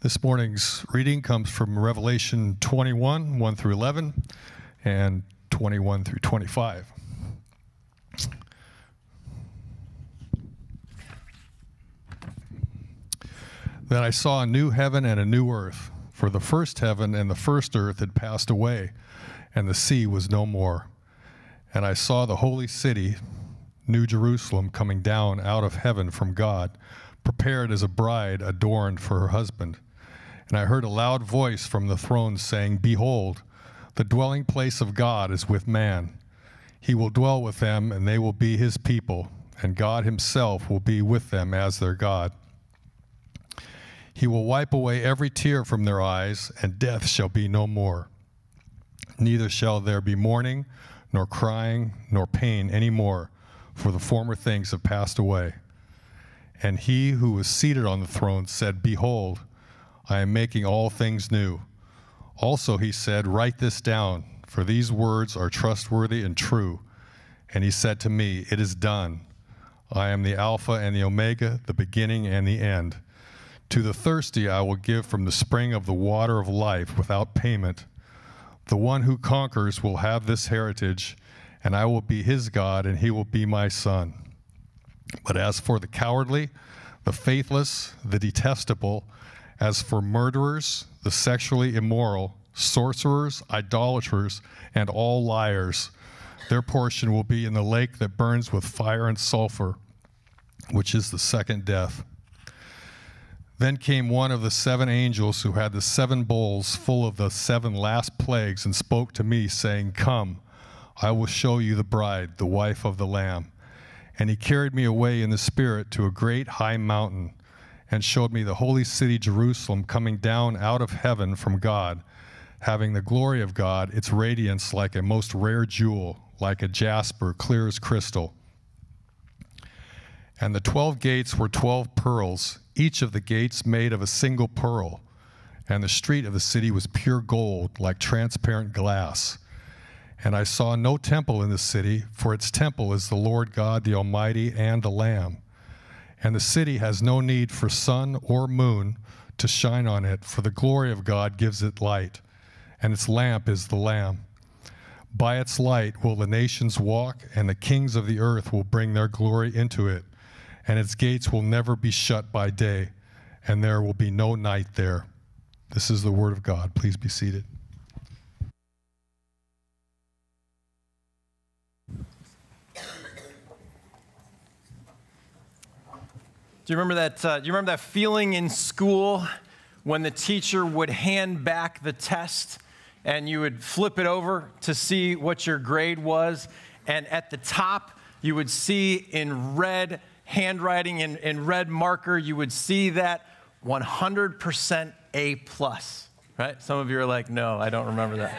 This morning's reading comes from Revelation 21, 1 through 11, and 21 through 25. Then I saw a new heaven and a new earth, for the first heaven and the first earth had passed away, and the sea was no more. And I saw the holy city, New Jerusalem, coming down out of heaven from God, prepared as a bride adorned for her husband. And I heard a loud voice from the throne saying, "Behold, the dwelling place of God is with man. He will dwell with them, and they will be his people, and God himself will be with them as their God. He will wipe away every tear from their eyes, and death shall be no more. Neither shall there be mourning, nor crying, nor pain any more, for the former things have passed away." And he who was seated on the throne said, "Behold, I am making all things new." Also he said, "Write this down, for these words are trustworthy and true." And he said to me, "It is done. I am the Alpha and the Omega, the beginning and the end. To the thirsty I will give from the spring of the water of life without payment. The one who conquers will have this heritage, and I will be his God, and he will be my son. But as for the cowardly, the faithless, the detestable, as for murderers, the sexually immoral, sorcerers, idolaters, and all liars, their portion will be in the lake that burns with fire and sulfur, which is the second death." Then came one of the seven angels who had the seven bowls full of the seven last plagues and spoke to me, saying, "Come, I will show you the bride, the wife of the Lamb." And he carried me away in the Spirit to a great high mountain, and showed me the holy city Jerusalem coming down out of heaven from God, having the glory of God, its radiance like a most rare jewel, like a jasper, clear as crystal. And the 12 gates were 12 pearls, each of the gates made of a single pearl. And the street of the city was pure gold, like transparent glass. And I saw no temple in the city, for its temple is the Lord God, the Almighty, and the Lamb. And the city has no need for sun or moon to shine on it, for the glory of God gives it light, and its lamp is the Lamb. By its light will the nations walk, and the kings of the earth will bring their glory into it. And its gates will never be shut by day, and there will be no night there. This is the word of God. Please be seated. Do you remember that feeling in school when the teacher would hand back the test and you would flip it over to see what your grade was, and at the top you would see in red handwriting, in red marker, you would see that 100% A+, right? Some of you are like, "No, I don't remember that."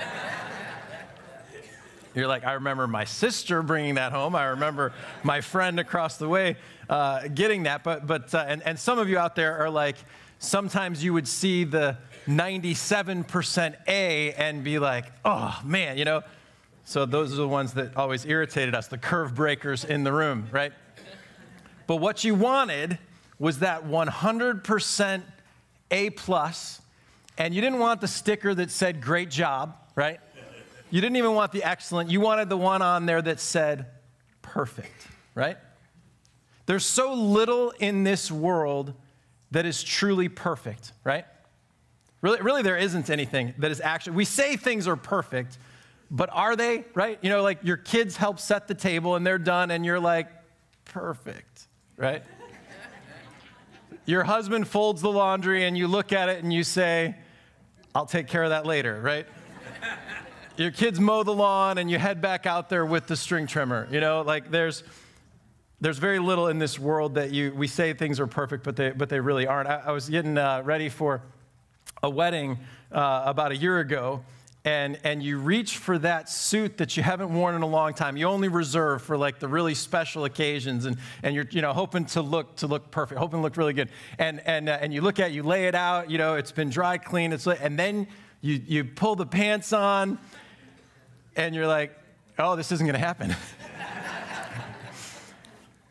You're like, "I remember my sister bringing that home. I remember my friend across the way getting that." And some of you out there are like, sometimes you would see the 97% A and be like, "Oh, man," you know? So those are the ones that always irritated us, the curve breakers in the room, right? But what you wanted was that 100% A+, and you didn't want the sticker that said "great job," right? You didn't even want the excellent. You wanted the one on there that said perfect, right? There's so little in this world that is truly perfect, right? Really, there isn't anything that is actually, we say things are perfect, but are they, right? You know, like your kids help set the table and they're done and you're like, perfect, right? Your husband folds the laundry and you look at it and you say, "I'll take care of that later," right? Your kids mow the lawn and you head back out there with the string trimmer. You know, like there's very little in this world that we say things are perfect, but they really aren't. I was getting ready for a wedding about a year ago, and you reach for that suit that you haven't worn in a long time. You only reserve for like the really special occasions, and you're hoping to look perfect, hoping to look really good. And you look at it, you lay it out, it's been dry clean, and then you pull the pants on. And you're like, "Oh, this isn't going to happen."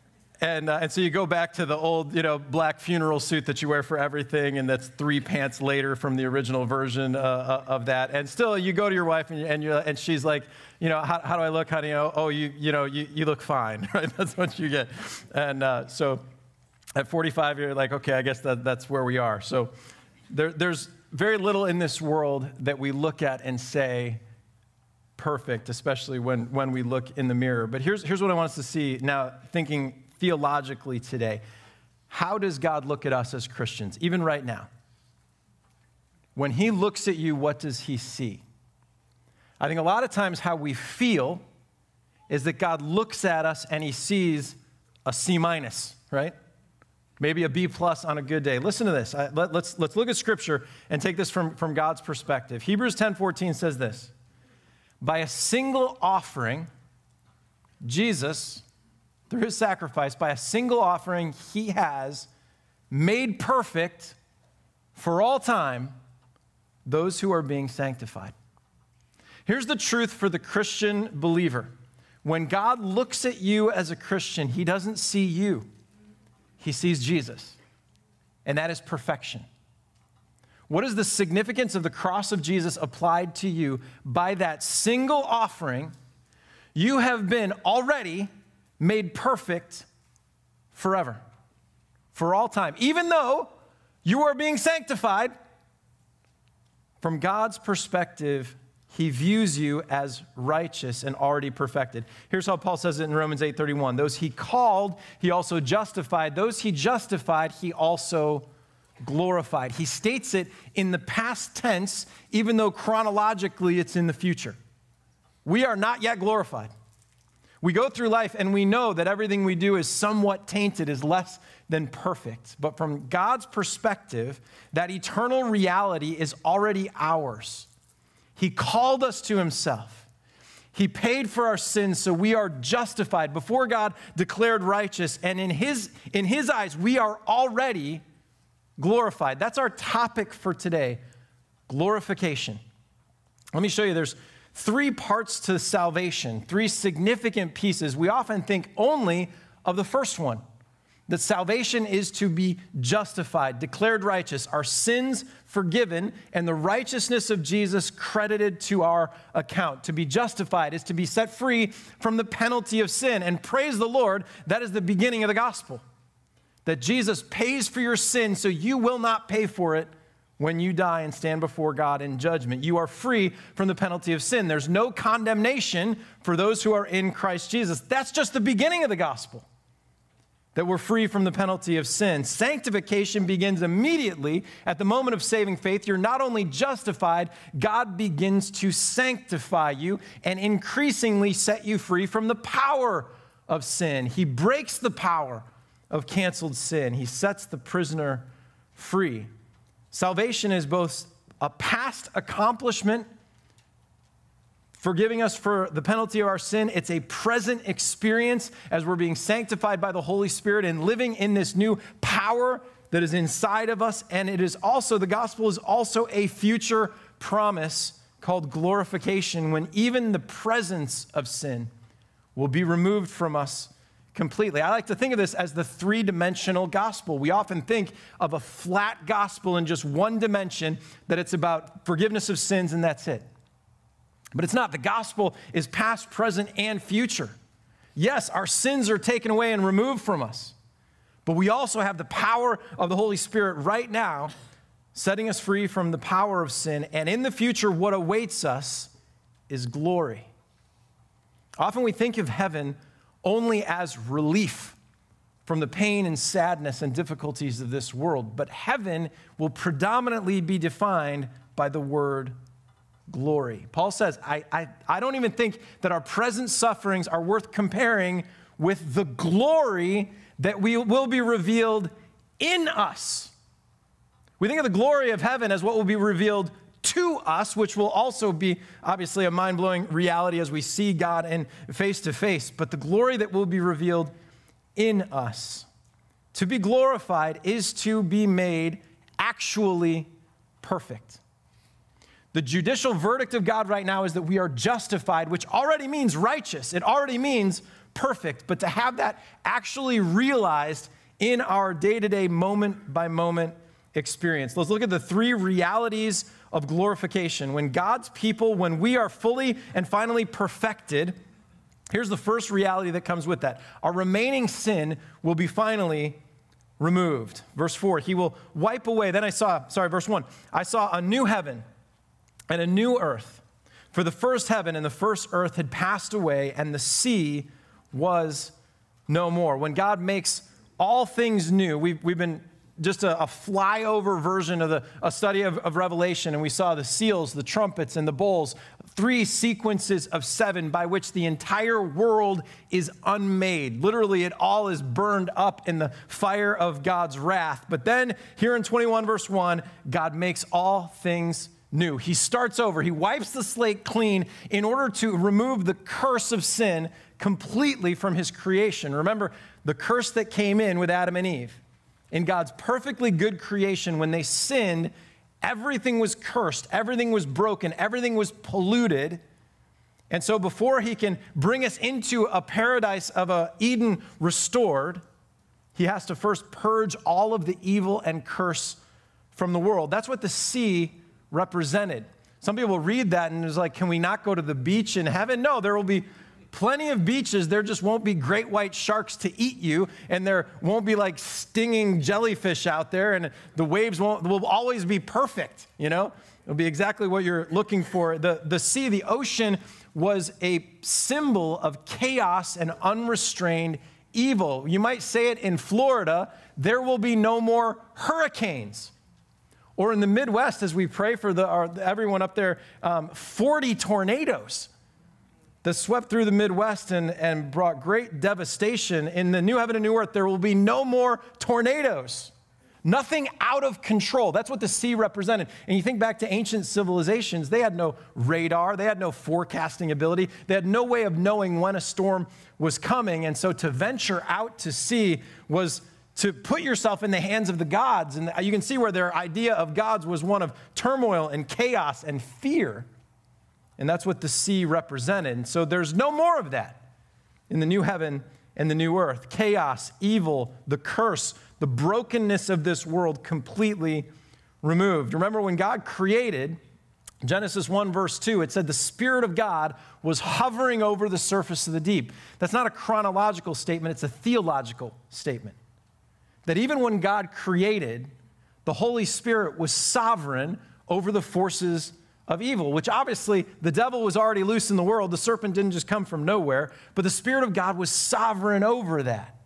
And so you go back to the old, black funeral suit that you wear for everything, and that's 3 pants later from the original version of that. And still, you go to your wife, and she's like, how do I look, honey? Oh, you look fine, right? That's what you get. And so at 45, you're like, okay, I guess that's where we are. So there's very little in this world that we look at and say perfect, especially when we look in the mirror. But here's what I want us to see now, thinking theologically today. How does God look at us as Christians, even right now? When he looks at you, what does he see? I think a lot of times how we feel is that God looks at us and he sees a C-, right? Maybe a B+ on a good day. Listen to this. Let's look at Scripture and take this from God's perspective. Hebrews 10:14 says this: by a single offering, Jesus, through his sacrifice, by a single offering, he has made perfect for all time those who are being sanctified. Here's the truth for the Christian believer. When God looks at you as a Christian, he doesn't see you. He sees Jesus, and that is perfection. What is the significance of the cross of Jesus applied to you? By that single offering, you have been already made perfect forever, for all time. Even though you are being sanctified, from God's perspective, he views you as righteous and already perfected. Here's how Paul says it in Romans 8:31. Those he called, he also justified. Those he justified, he also glorified. He states it in the past tense, even though chronologically it's in the future. We are not yet glorified. We go through life and we know that everything we do is somewhat tainted, is less than perfect. But from God's perspective, that eternal reality is already ours. He called us to himself. He paid for our sins, so we are justified before God, declared righteous. And in his eyes, we are already glorified. That's our topic for today, glorification. Let me show you, there's 3 parts to salvation, 3 significant pieces. We often think only of the first one, that salvation is to be justified, declared righteous, our sins forgiven, and the righteousness of Jesus credited to our account. To be justified is to be set free from the penalty of sin. And praise the Lord, that is the beginning of the gospel. That Jesus pays for your sin so you will not pay for it when you die and stand before God in judgment. You are free from the penalty of sin. There's no condemnation for those who are in Christ Jesus. That's just the beginning of the gospel, that we're free from the penalty of sin. Sanctification begins immediately at the moment of saving faith. You're not only justified, God begins to sanctify you and increasingly set you free from the power of sin. He breaks the power of canceled sin. He sets the prisoner free. Salvation is both a past accomplishment, forgiving us for the penalty of our sin. It's a present experience as we're being sanctified by the Holy Spirit and living in this new power that is inside of us. And it is also, the gospel is also a future promise called glorification, when even the presence of sin will be removed from us completely. I like to think of this as the 3-dimensional gospel. We often think of a flat gospel in just one dimension, that it's about forgiveness of sins and that's it. But it's not. The gospel is past, present, and future. Yes, our sins are taken away and removed from us, but we also have the power of the Holy Spirit right now, setting us free from the power of sin. And in the future, what awaits us is glory. Often we think of heaven only as relief from the pain and sadness and difficulties of this world. But heaven will predominantly be defined by the word glory. Paul says, I don't even think that our present sufferings are worth comparing with the glory that will be revealed in us. We think of the glory of heaven as what will be revealed to us, which will also be obviously a mind-blowing reality as we see God in face to face, but the glory that will be revealed in us. To be glorified is to be made actually perfect. The judicial verdict of God right now is that we are justified, which already means righteous. It already means perfect, but to have that actually realized in our day-to-day, moment-by-moment experience. Let's look at the three realities of glorification. When God's people, when we are fully and finally perfected, here's the first reality that comes with that. Our remaining sin will be finally removed. Verse 4, he will wipe away. Then verse 1, I saw a new heaven and a new earth. For the first heaven and the first earth had passed away, and the sea was no more. When God makes all things new, we've been just a flyover version of a study of Revelation, and we saw the seals, the trumpets, and the bowls, 3 sequences of 7 by which the entire world is unmade. Literally, it all is burned up in the fire of God's wrath. But then, here in 21 verse 1, God makes all things new. He starts over. He wipes the slate clean in order to remove the curse of sin completely from his creation. Remember, the curse that came in with Adam and Eve. In God's perfectly good creation, when they sinned, everything was cursed, everything was broken, everything was polluted. And so before he can bring us into a paradise of a Eden restored, he has to first purge all of the evil and curse from the world. That's what the sea represented. Some people read that and it's like, can we not go to the beach in heaven? No, there will be plenty of beaches. There just won't be great white sharks to eat you, and there won't be like stinging jellyfish out there, and the waves will always be perfect, you know? It'll be exactly what you're looking for. The sea, the ocean, was a symbol of chaos and unrestrained evil. You might say it in Florida, there will be no more hurricanes. Or in the Midwest, as we pray for everyone up there, 40 tornadoes that swept through the Midwest and brought great devastation. In the new heaven and new earth, there will be no more tornadoes. Nothing out of control. That's what the sea represented. And you think back to ancient civilizations, they had no radar, they had no forecasting ability, they had no way of knowing when a storm was coming. And so to venture out to sea was to put yourself in the hands of the gods. And you can see where their idea of gods was one of turmoil and chaos and fear. And that's what the sea represented. And so there's no more of that in the new heaven and the new earth. Chaos, evil, the curse, the brokenness of this world completely removed. Remember when God created, Genesis 1 verse 2, it said the Spirit of God was hovering over the surface of the deep. That's not a chronological statement, it's a theological statement. That even when God created, the Holy Spirit was sovereign over the forces of evil, which obviously the devil was already loose in the world. The serpent didn't just come from nowhere, but the Spirit of God was sovereign over that.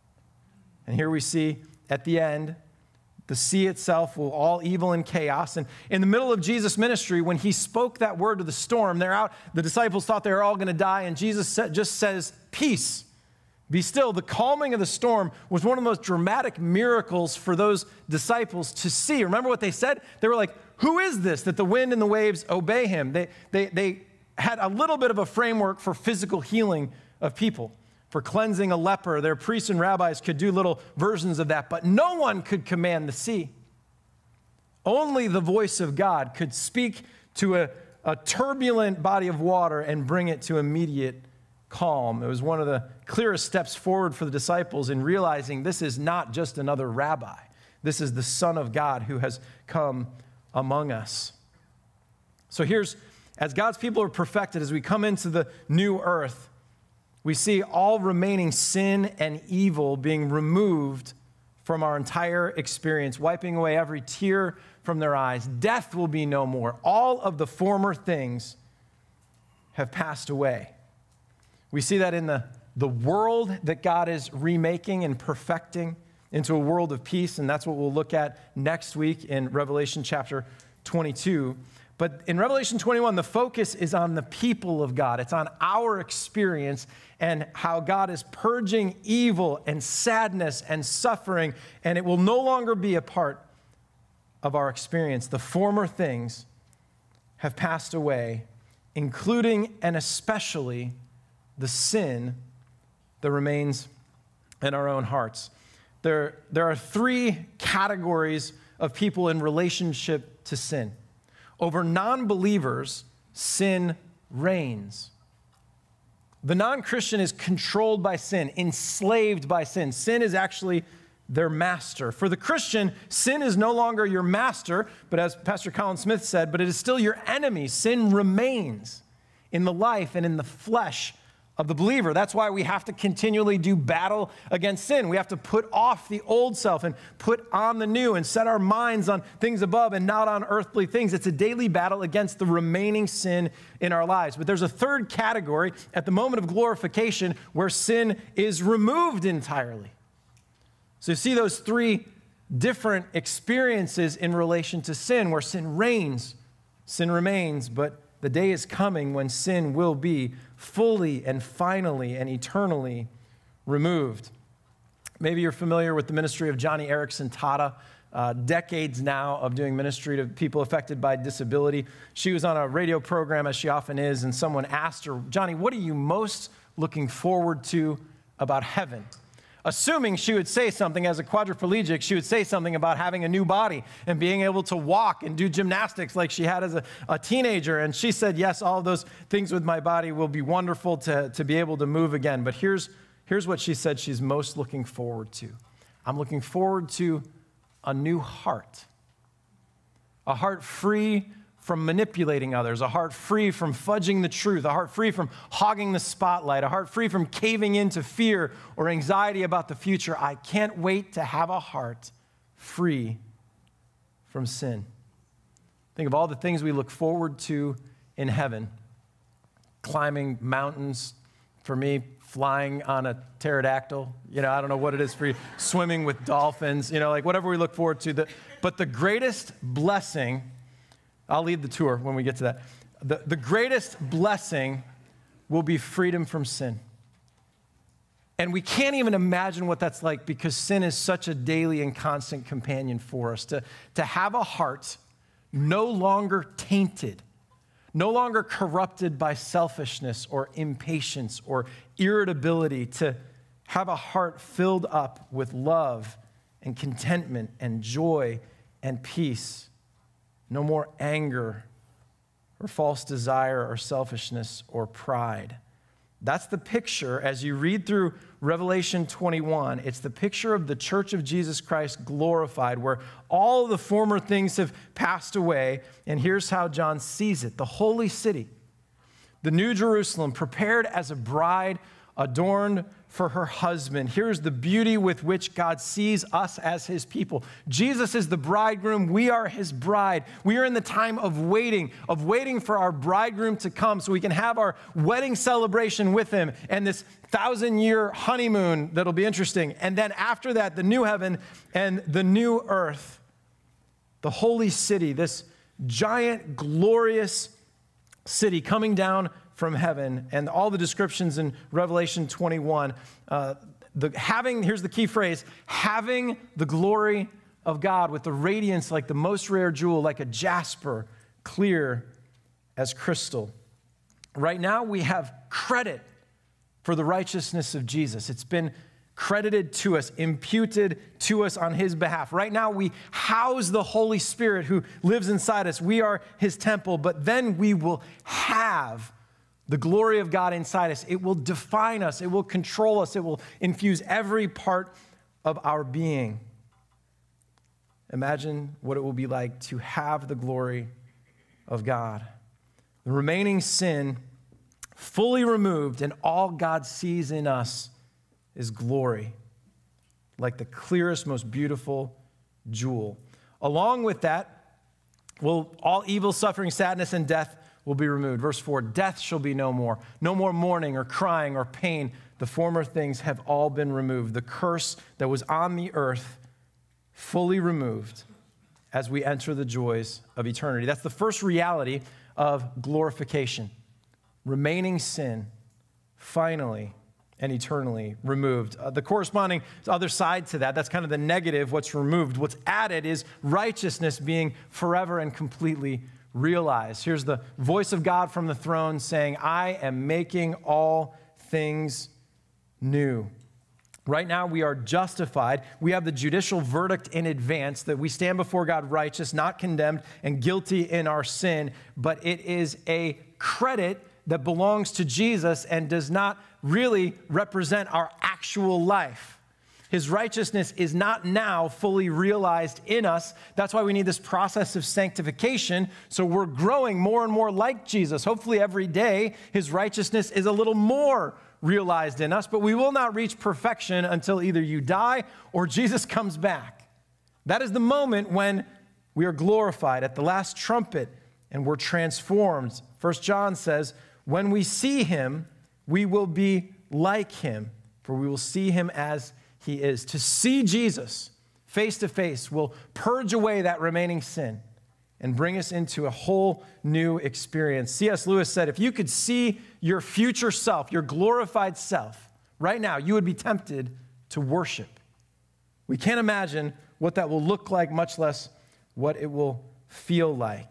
And here we see at the end, the sea itself will all evil and chaos. And in the middle of Jesus' ministry, when he spoke that word to the storm, they're out, the disciples thought they were all going to die, and Jesus just says, peace, be still. The calming of the storm was one of the most dramatic miracles for those disciples to see. Remember what they said? They were like, who is this that the wind and the waves obey him? They had a little bit of a framework for physical healing of people, for cleansing a leper. Their priests and rabbis could do little versions of that, but no one could command the sea. Only the voice of God could speak to a turbulent body of water and bring it to immediate calm. It was one of the clearest steps forward for the disciples in realizing this is not just another rabbi. This is the Son of God who has come among us. So here's, as God's people are perfected, as we come into the new earth, we see all remaining sin and evil being removed from our entire experience, wiping away every tear from their eyes. Death will be no more. All of the former things have passed away. We see that in the world that God is remaking and perfecting into a world of peace, and that's what we'll look at next week in Revelation chapter 22. But in Revelation 21, the focus is on the people of God. It's on our experience and how God is purging evil and sadness and suffering, and it will no longer be a part of our experience. The former things have passed away, including and especially the sin that remains in our own hearts. There are 3 categories of people in relationship to sin. Over non-believers, sin reigns. The non-Christian is controlled by sin, enslaved by sin. Sin is actually their master. For the Christian, sin is no longer your master, but as Pastor Colin Smith said, but it is still your enemy. Sin remains in the life and in the flesh of the believer. That's why we have to continually do battle against sin. We have to put off the old self and put on the new and set our minds on things above and not on earthly things. It's a daily battle against the remaining sin in our lives. But there's a third category at the moment of glorification where sin is removed entirely. So you see those three different experiences in relation to sin, where sin reigns, sin remains, but the day is coming when sin will be fully and finally and eternally removed. Maybe you're familiar with the ministry of Johnny Erickson Tata, decades now of doing ministry to people affected by disability. She was on a radio program, as she often is, and someone asked her, Johnny, what are you most looking forward to about heaven? Assuming she would say something as a quadriplegic, she would say something about having a new body and being able to walk and do gymnastics like she had as a teenager. And she said, yes, all of those things with my body will be wonderful to be able to move again. But here's what she said she's most looking forward to. I'm looking forward to a new heart, a heart free from manipulating others, a heart free from fudging the truth, a heart free from hogging the spotlight, a heart free from caving into fear or anxiety about the future. I can't wait to have a heart free from sin. Think of all the things we look forward to in heaven. Climbing mountains, for me, flying on a pterodactyl. I don't know what it is for you. Swimming with dolphins, like whatever we look forward to. But the greatest blessing, I'll lead the tour when we get to that. The greatest blessing will be freedom from sin. And we can't even imagine what that's like because sin is such a daily and constant companion for us. To have a heart no longer tainted, no longer corrupted by selfishness or impatience or irritability, to have a heart filled up with love and contentment and joy and peace. No more anger or false desire or selfishness or pride. That's the picture as you read through Revelation 21. It's the picture of the church of Jesus Christ glorified, where all the former things have passed away. And here's how John sees it. The holy city, the new Jerusalem, prepared as a bride adorned for her husband. Here's the beauty with which God sees us as his people. Jesus is the bridegroom. We are his bride. We are in the time of waiting for our bridegroom to come so we can have our wedding celebration with him and this 1,000-year honeymoon that'll be interesting. And then after that, the new heaven and the new earth, the holy city, this giant, glorious city coming down from heaven, and all the descriptions in Revelation 21. Here's the key phrase, having the glory of God with the radiance like the most rare jewel, like a jasper, clear as crystal. Right now we have credit for the righteousness of Jesus. It's been credited to us, imputed to us on his behalf. Right now we house the Holy Spirit who lives inside us. We are his temple, but then we will have the glory of God inside us. It will define us. It will control us. It will infuse every part of our being. Imagine what it will be like to have the glory of God. The remaining sin fully removed, and all God sees in us is glory, like the clearest, most beautiful jewel. Along with that, all evil, suffering, sadness, and death will be removed. Verse 4, death shall be no more. No more mourning or crying or pain. The former things have all been removed. The curse that was on the earth fully removed as we enter the joys of eternity. That's the first reality of glorification. Remaining sin, finally and eternally removed. The corresponding other side to that, that's kind of the negative, what's removed. What's added is righteousness being forever and completely realized. Here's the voice of God from the throne saying, I am making all things new. Right now we are justified. We have the judicial verdict in advance that we stand before God righteous, not condemned and guilty in our sin, but it is a credit that belongs to Jesus and does not really represent our actual life. His righteousness is not now fully realized in us. That's why we need this process of sanctification, so we're growing more and more like Jesus. Hopefully every day, his righteousness is a little more realized in us, but we will not reach perfection until either you die or Jesus comes back. That is the moment when we are glorified at the last trumpet and we're transformed. 1 John says, when we see him, we will be like him, for we will see him as he is. To see Jesus face to face will purge away that remaining sin and bring us into a whole new experience. C.S. Lewis said, if you could see your future self, your glorified self, right now, you would be tempted to worship. We can't imagine what that will look like, much less what it will feel like.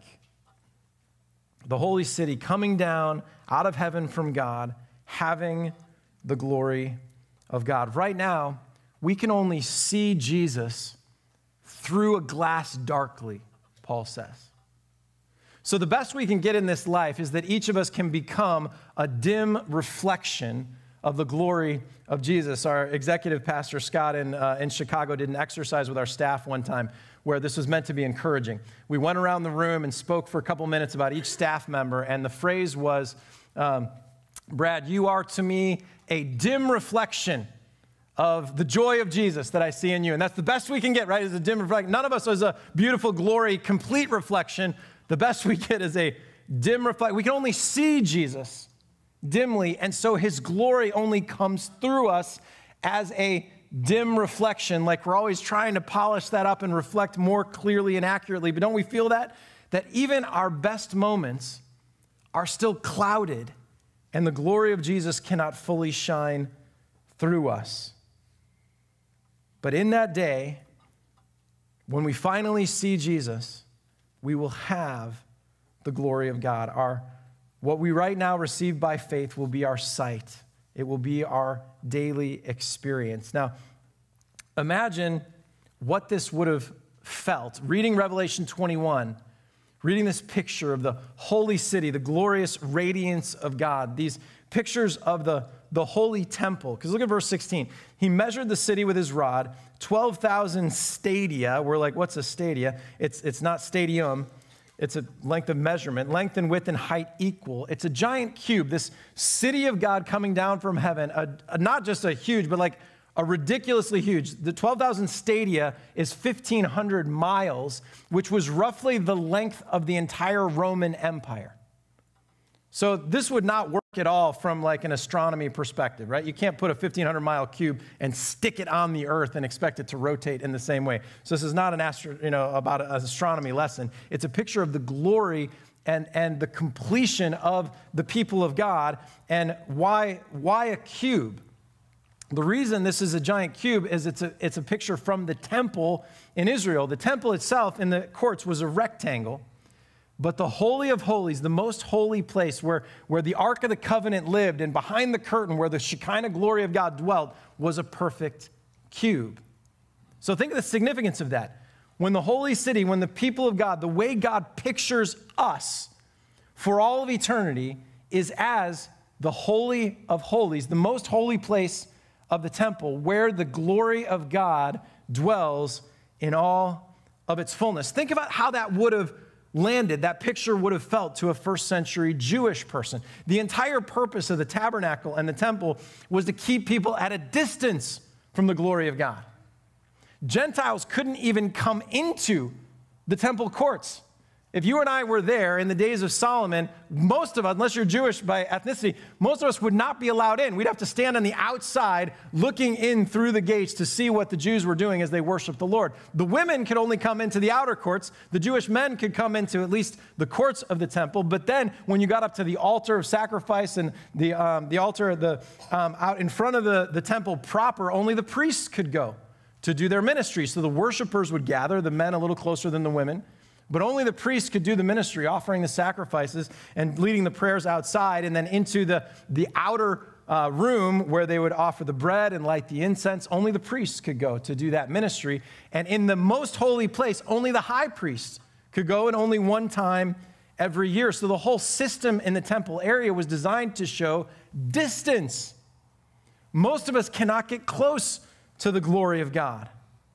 The holy city coming down out of heaven from God, having the glory of God. Right now, we can only see Jesus through a glass darkly, Paul says. So the best we can get in this life is that each of us can become a dim reflection of the glory of Jesus. Our executive pastor, Scott, in Chicago, did an exercise with our staff one time where this was meant to be encouraging. We went around the room and spoke for a couple minutes about each staff member, and the phrase was, Brad, you are to me a dim reflection of the joy of Jesus that I see in you. And that's the best we can get, right, is a dim reflection. None of us is a beautiful glory, complete reflection. The best we get is a dim reflection. We can only see Jesus dimly, and so his glory only comes through us as a dim reflection, like we're always trying to polish that up and reflect more clearly and accurately. But don't we feel that? That even our best moments are still clouded, and the glory of Jesus cannot fully shine through us. But in that day, when we finally see Jesus, we will have the glory of God. What we right now receive by faith will be our sight. It will be our daily experience. Now, imagine what this would have felt. Reading Revelation 21, reading this picture of the holy city, the glorious radiance of God, these pictures of the holy temple. Because look at verse 16. He measured the city with his rod, 12,000 stadia. We're like, what's a stadia? It's not stadium. It's a length of measurement, length and width and height equal. It's a giant cube, this city of God coming down from heaven, not just a huge, but like a ridiculously huge. The 12,000 stadia is 1,500 miles, which was roughly the length of the entire Roman Empire. So this would not work at all from like an astronomy perspective, right? You can't put a 1,500-mile cube and stick it on the earth and expect it to rotate in the same way. So this is not about an astronomy lesson. It's a picture of the glory and the completion of the people of God. And why a cube? The reason this is a giant cube is it's a picture from the temple in Israel. The temple itself in the courts was a rectangle. But the Holy of Holies, the most holy place where the Ark of the Covenant lived and behind the curtain where the Shekinah glory of God dwelt was a perfect cube. So think of the significance of that. When the holy city, when the people of God, the way God pictures us for all of eternity is as the Holy of Holies, the most holy place of the temple where the glory of God dwells in all of its fullness. Think about how that would have landed, that picture would have felt to a first century Jewish person. The entire purpose of the tabernacle and the temple was to keep people at a distance from the glory of God. Gentiles couldn't even come into the temple courts. If you and I were there in the days of Solomon, most of us, unless you're Jewish by ethnicity, most of us would not be allowed in. We'd have to stand on the outside looking in through the gates to see what the Jews were doing as they worshiped the Lord. The women could only come into the outer courts. The Jewish men could come into at least the courts of the temple. But then when you got up to the altar of sacrifice and the altar out in front of the temple proper, only the priests could go to do their ministry. So the worshipers would gather, the men a little closer than the women. But only the priests could do the ministry, offering the sacrifices and leading the prayers outside and then into the outer room where they would offer the bread and light the incense. Only the priests could go to do that ministry. And in the most holy place, only the high priest could go, and only one time every year. So the whole system in the temple area was designed to show distance. Most of us cannot get close to the glory of God.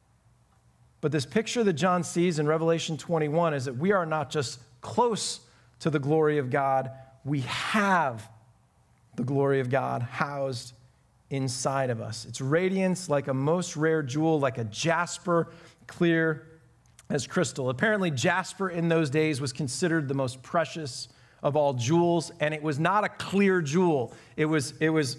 But this picture that John sees in Revelation 21 is that we are not just close to the glory of God, we have the glory of God housed inside of us. Its radiance like a most rare jewel, like a jasper, clear as crystal. Apparently, jasper in those days was considered the most precious of all jewels, and it was not a clear jewel. It was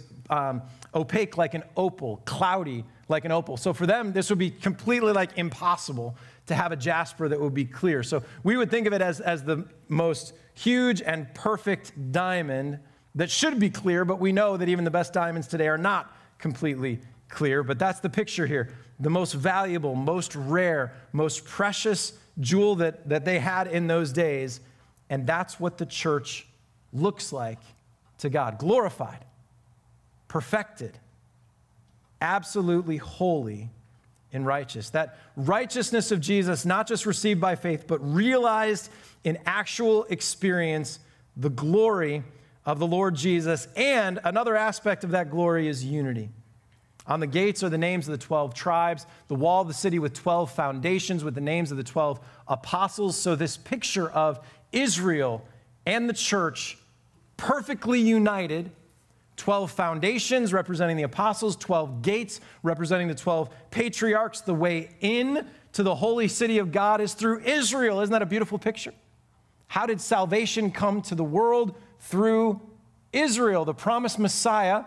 opaque like an opal, cloudy like an opal. So for them, this would be completely like impossible to have a jasper that would be clear. So we would think of it as the most huge and perfect diamond that should be clear, but we know that even the best diamonds today are not completely clear. But that's the picture here. The most valuable, most rare, most precious jewel that they had in those days. And that's what the church looks like to God. Glorified, perfected, absolutely holy and righteous. That righteousness of Jesus, not just received by faith, but realized in actual experience, the glory of the Lord Jesus. And another aspect of that glory is unity. On the gates are the names of the 12 tribes, the wall of the city with 12 foundations with the names of the 12 apostles. So this picture of Israel and the church perfectly united, 12 foundations representing the apostles, 12 gates representing the 12 patriarchs. The way in to the holy city of God is through Israel. Isn't that a beautiful picture? How did salvation come to the world? Through Israel. The promised Messiah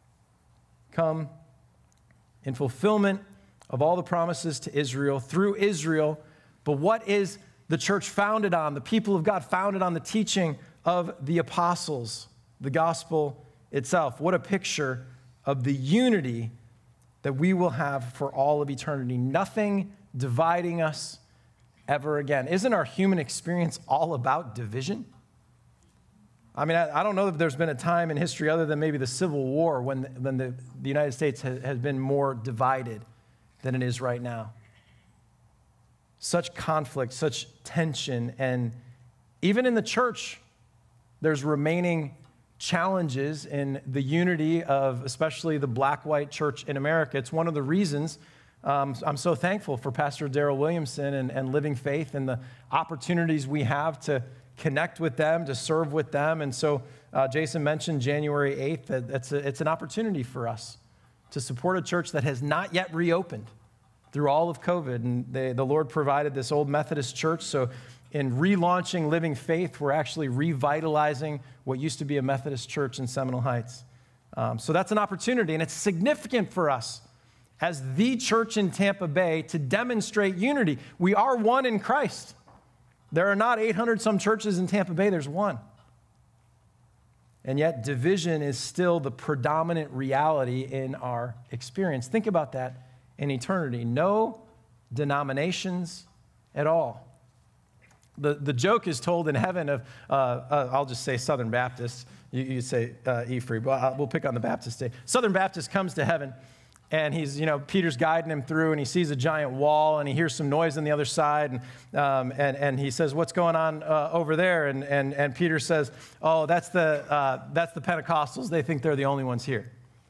come in fulfillment of all the promises to Israel through Israel. But what is the church founded on? The people of God founded on the teaching of the apostles, the gospel itself. What a picture of the unity that we will have for all of eternity. Nothing dividing us ever again. Isn't our human experience all about division? I mean, I don't know if there's been a time in history other than maybe the Civil War when the United States has been more divided than it is right now. Such conflict, such tension, and even in the church, there's remaining challenges in the unity of especially the black-white church in America. It's one of the reasons I'm so thankful for Pastor Darrell Williamson and Living Faith and the opportunities we have to connect with them, to serve with them. And so Jason mentioned January 8th. It's an opportunity for us to support a church that has not yet reopened through all of COVID. And the Lord provided this old Methodist church. So in relaunching Living Faith, we're actually revitalizing what used to be a Methodist church in Seminole Heights. So that's an opportunity, and it's significant for us as the church in Tampa Bay to demonstrate unity. We are one in Christ. There are not 800 some churches in Tampa Bay, there's one. And yet division is still the predominant reality in our experience. Think about that in eternity. No denominations at all. The joke is told in heaven of, I'll just say Southern Baptists. You say E-Free, but we'll pick on the Baptist day. Southern Baptist comes to heaven, and Peter's guiding him through, and he sees a giant wall, and he hears some noise on the other side, and he says, "What's going on over there?" And Peter says, "Oh, that's the Pentecostals. They think they're the only ones here."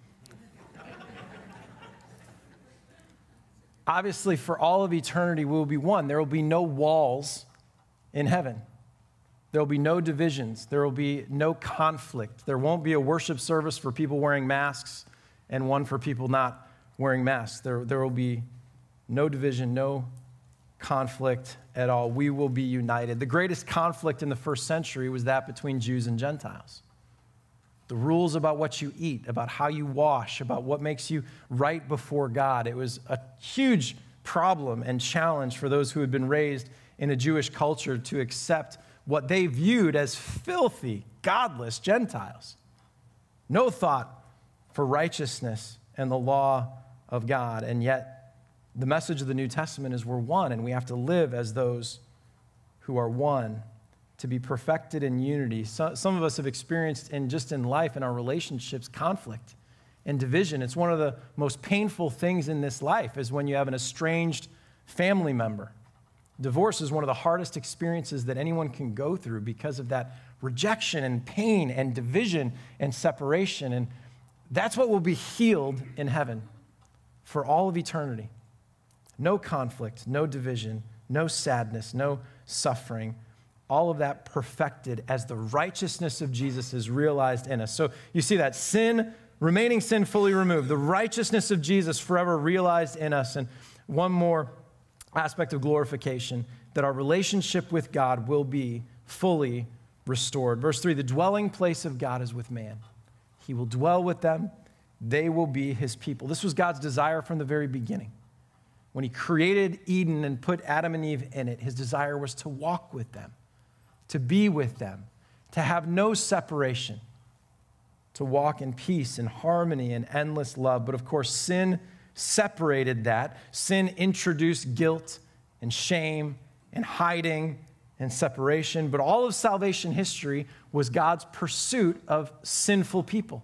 Obviously, for all of eternity, we will be one. There will be no walls in heaven. There will be no divisions. There will be no conflict. There won't be a worship service for people wearing masks and one for people not wearing masks. There will be no division, no conflict at all. We will be united. The greatest conflict in the first century was that between Jews and Gentiles. The rules about what you eat, about how you wash, about what makes you right before God. It was a huge problem and challenge for those who had been raised in a Jewish culture to accept what they viewed as filthy, godless Gentiles. No thought for righteousness and the law of God. And yet, the message of the New Testament is we're one, and we have to live as those who are one, to be perfected in unity. Some of us have experienced in life, in our relationships, conflict and division. It's one of the most painful things in this life is when you have an estranged family member Divorce is one of the hardest experiences that anyone can go through because of that rejection and pain and division and separation. And that's what will be healed in heaven for all of eternity. No conflict, no division, no sadness, no suffering. All of that perfected as the righteousness of Jesus is realized in us. So you see that sin, remaining sin fully removed, the righteousness of Jesus forever realized in us. And one more aspect of glorification, that our relationship with God will be fully restored. Verse 3, the dwelling place of God is with man. He will dwell with them. They will be his people. This was God's desire from the very beginning. When he created Eden and put Adam and Eve in it, his desire was to walk with them, to be with them, to have no separation, to walk in peace and harmony and endless love. But of course, sin separated that. Sin introduced guilt and shame and hiding and separation. But all of salvation history was God's pursuit of sinful people.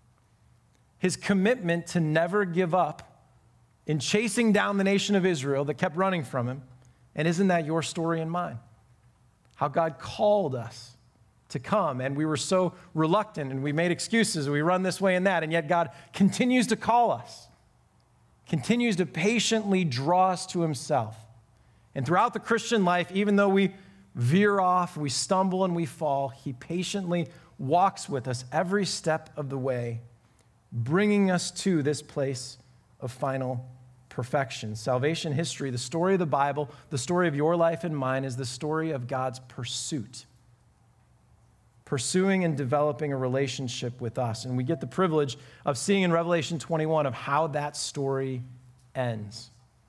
His commitment to never give up in chasing down the nation of Israel that kept running from him. And isn't that your story and mine? How God called us to come, and we were so reluctant, and we made excuses, and we run this way and that, and yet God continues to call us, continues to patiently draw us to himself. And throughout the Christian life, even though we veer off, we stumble and we fall, he patiently walks with us every step of the way, bringing us to this place of final perfection. Salvation history, the story of the Bible, the story of your life and mine, is the story of God's pursuit, pursuing and developing a relationship with us. And we get the privilege of seeing in Revelation 21 of how that story ends.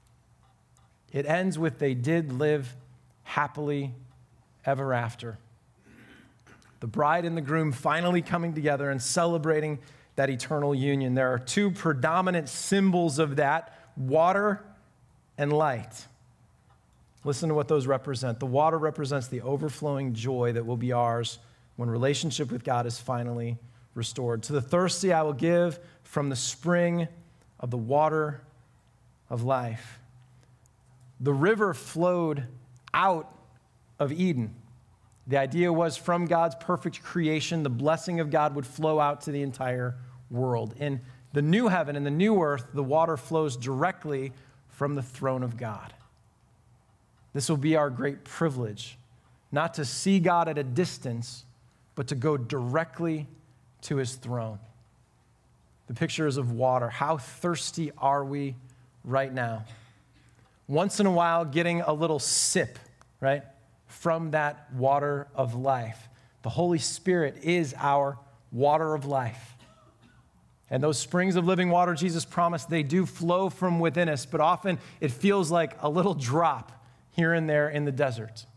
It ends with they did live happily ever after. The bride and the groom finally coming together and celebrating that eternal union. There are two predominant symbols of that: water and light. Listen to what those represent. The water represents the overflowing joy that will be ours when relationship with God is finally restored. To the thirsty I will give from the spring of the water of life. The river flowed out of Eden. The idea was from God's perfect creation, the blessing of God would flow out to the entire world. In the new heaven and the new earth, the water flows directly from the throne of God. This will be our great privilege, not to see God at a distance, but to go directly to his throne. The picture is of water. How thirsty are we right now? Once in a while, getting a little sip, right, from that water of life. The Holy Spirit is our water of life. And those springs of living water, Jesus promised, they do flow from within us, but often it feels like a little drop here and there in the desert.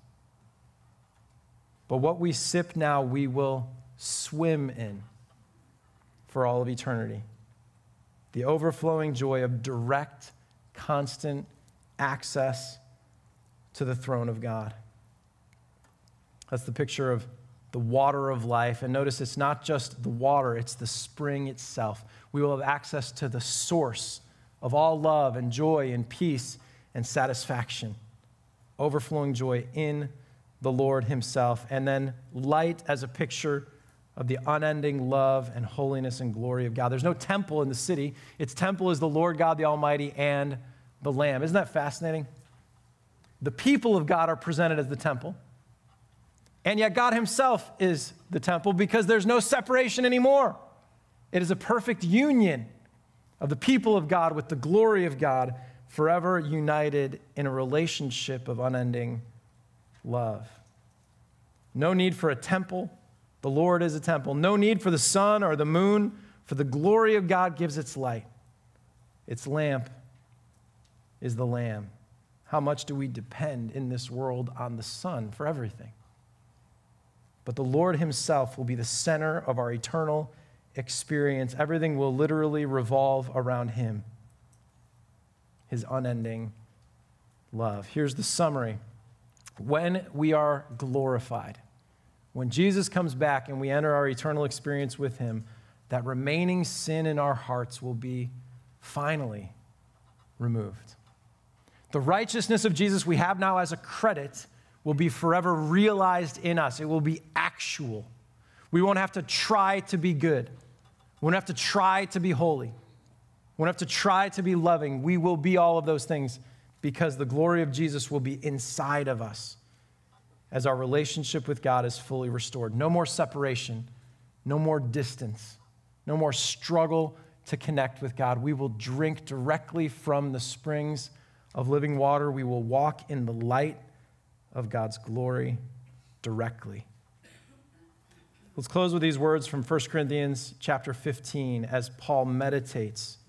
But what we sip now, we will swim in for all of eternity. The overflowing joy of direct, constant access to the throne of God. That's the picture of the water of life. And notice it's not just the water, it's the spring itself. We will have access to the source of all love and joy and peace and satisfaction. Overflowing joy in the Lord himself. And then light as a picture of the unending love and holiness and glory of God. There's no temple in the city. Its temple is the Lord God the Almighty and the Lamb. Isn't that fascinating? The people of God are presented as the temple. And yet God himself is the temple because there's no separation anymore. It is a perfect union of the people of God with the glory of God, forever united in a relationship of unending love. No need for a temple. The Lord is a temple. No need for the sun or the moon, for the glory of God gives its light. Its lamp is the Lamb. How much do we depend in this world on the sun for everything? But the Lord himself will be the center of our eternal experience. Everything will literally revolve around him, his unending love. Here's the summary. When we are glorified, when Jesus comes back and we enter our eternal experience with him, that remaining sin in our hearts will be finally removed. The righteousness of Jesus we have now as a credit will be forever realized in us. It will be actual. We won't have to try to be good. We won't have to try to be holy. We won't have to try to be loving. We will be all of those things because the glory of Jesus will be inside of us as our relationship with God is fully restored. No more separation, no more distance, no more struggle to connect with God. We will drink directly from the springs of living water. We will walk in the light of God's glory directly. Let's close with these words from 1 Corinthians chapter 15 as Paul meditates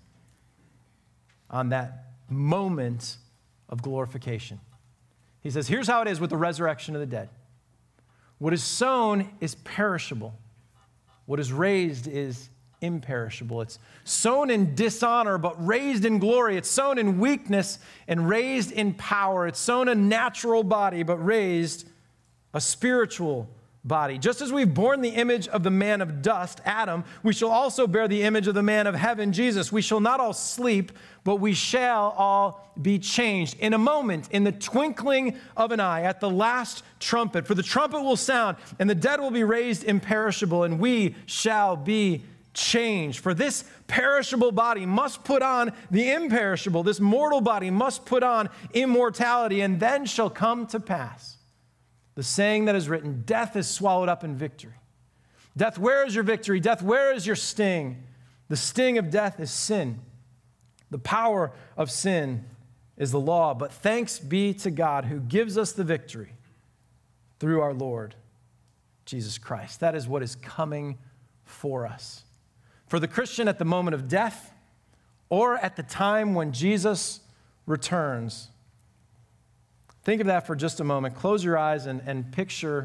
on that moment of glorification. He says, here's how it is with the resurrection of the dead. What is sown is perishable. What is raised is imperishable. It's sown in dishonor, but raised in glory. It's sown in weakness and raised in power. It's sown a natural body, but raised a spiritual body. Just as we've borne the image of the man of dust, Adam, we shall also bear the image of the man of heaven, Jesus. We shall not all sleep, but we shall all be changed in a moment, in the twinkling of an eye, at the last trumpet. For the trumpet will sound, and the dead will be raised imperishable, and we shall be changed. For this perishable body must put on the imperishable. This mortal body must put on immortality, and then shall come to pass the saying that is written, death is swallowed up in victory. Death, where is your victory? Death, where is your sting? The sting of death is sin. The power of sin is the law. But thanks be to God who gives us the victory through our Lord Jesus Christ. That is what is coming for us. For the Christian at the moment of death or at the time when Jesus returns. Think of that for just a moment. Close your eyes and picture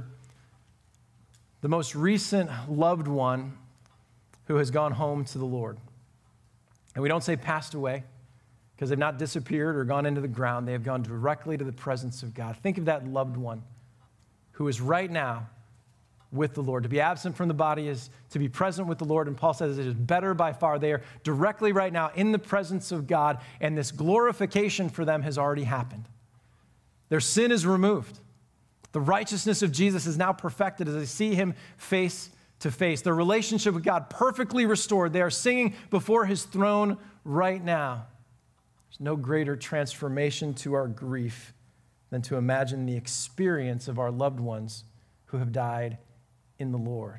the most recent loved one who has gone home to the Lord. And we don't say passed away because they've not disappeared or gone into the ground. They have gone directly to the presence of God. Think of that loved one who is right now with the Lord. To be absent from the body is to be present with the Lord. And Paul says it is better by far. They are directly right now in the presence of God, and this glorification for them has already happened. Their sin is removed. The righteousness of Jesus is now perfected as they see him face to face. Their relationship with God perfectly restored. They are singing before his throne right now. There's no greater transformation to our grief than to imagine the experience of our loved ones who have died in the Lord.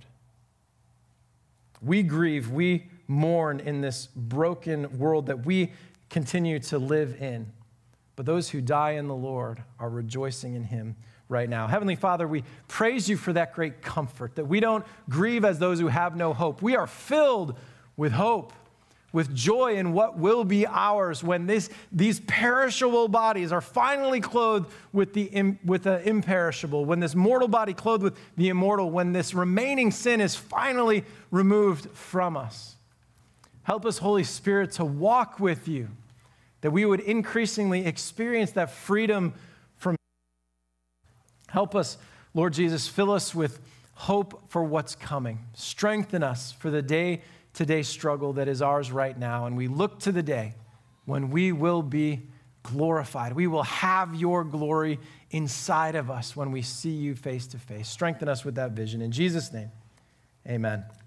We grieve, we mourn in this broken world that we continue to live in. But those who die in the Lord are rejoicing in him right now. Heavenly Father, we praise you for that great comfort, that we don't grieve as those who have no hope. We are filled with hope, with joy in what will be ours when these perishable bodies are finally clothed with the imperishable, when this mortal body clothed with the immortal, when this remaining sin is finally removed from us. Help us, Holy Spirit, to walk with you, that we would increasingly experience that freedom from. Help us, Lord Jesus, fill us with hope for what's coming. Strengthen us for the day-to-day struggle that is ours right now. And we look to the day when we will be glorified. We will have your glory inside of us when we see you face to face. Strengthen us with that vision. In Jesus' name, amen.